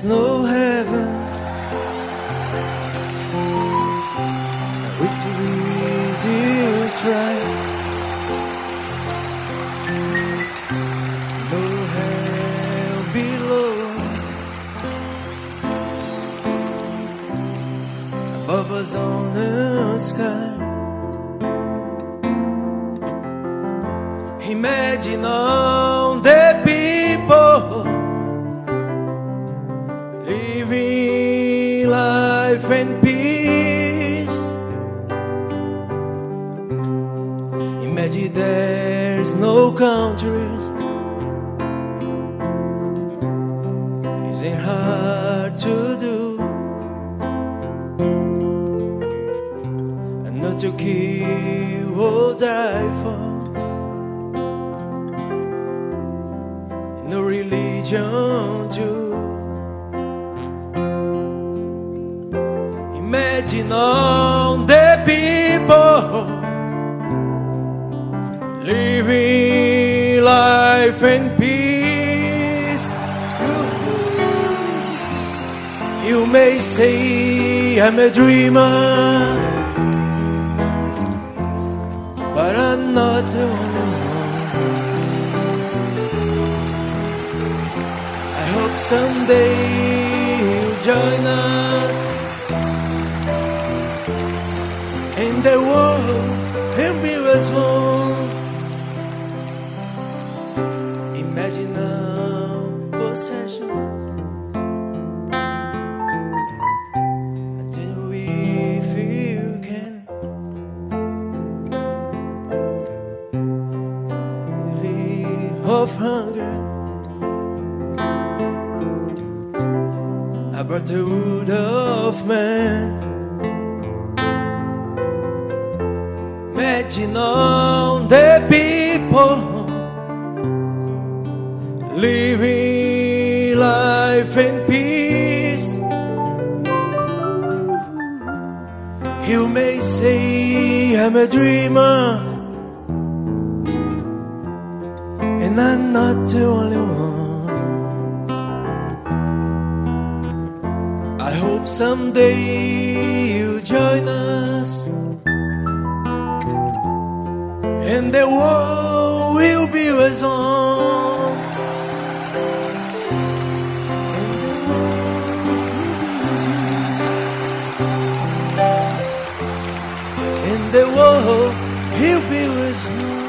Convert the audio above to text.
there's no heaven, way too easy to try. No hell below us, above us on the sky. Imagine all the people living life in peace. Imagine there's no countries. Isn't hard to do, and not to kill or die for. No religion too. Imagine all the people living life in peace. You may say I'm a dreamer, but I'm not the only one. I hope someday you'll join us, and the world will be as one. Imagine our possessions, until we feel can relief of hunger. I brought the wood of man. Imagine all the people living life in peace. You may say I'm a dreamer, and I'm not the only one. I hope someday you'll join us, and the world will be as one. And the world will be as one. And the world will be as one.